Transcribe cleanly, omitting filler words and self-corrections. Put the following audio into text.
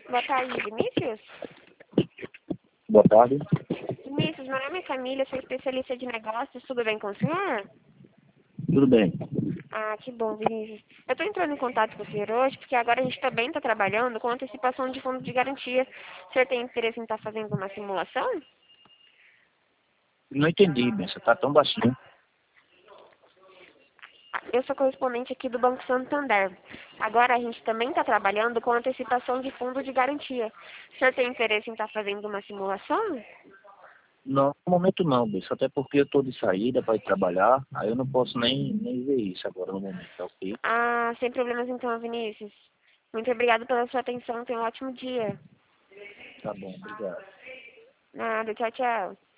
Boa tarde, Vinícius. Boa tarde. Vinícius, meu nome é Camila, sou especialista de negócios, tudo bem com o senhor? Tudo bem? Ah, que bom, Vinícius. Eu estou entrando em contato com o senhor hoje porque agora a gente também está trabalhando com antecipação de fundo de garantia. O senhor tem interesse em estar fazendo uma simulação? Não entendi, bem. Você tá tão baixinho. Eu sou correspondente aqui do Banco Santander. Agora a gente também está trabalhando com antecipação de fundo de garantia. O senhor tem interesse em estar fazendo uma simulação? Não, no momento não, bem. Até porque eu tô de saída para ir trabalhar, aí eu não posso nem ver isso agora no momento, tá ok? Ah, sem problemas então, Vinícius. Muito obrigado pela sua atenção. Tenha um ótimo dia. Tá bom, obrigado. Nada, tchau, tchau.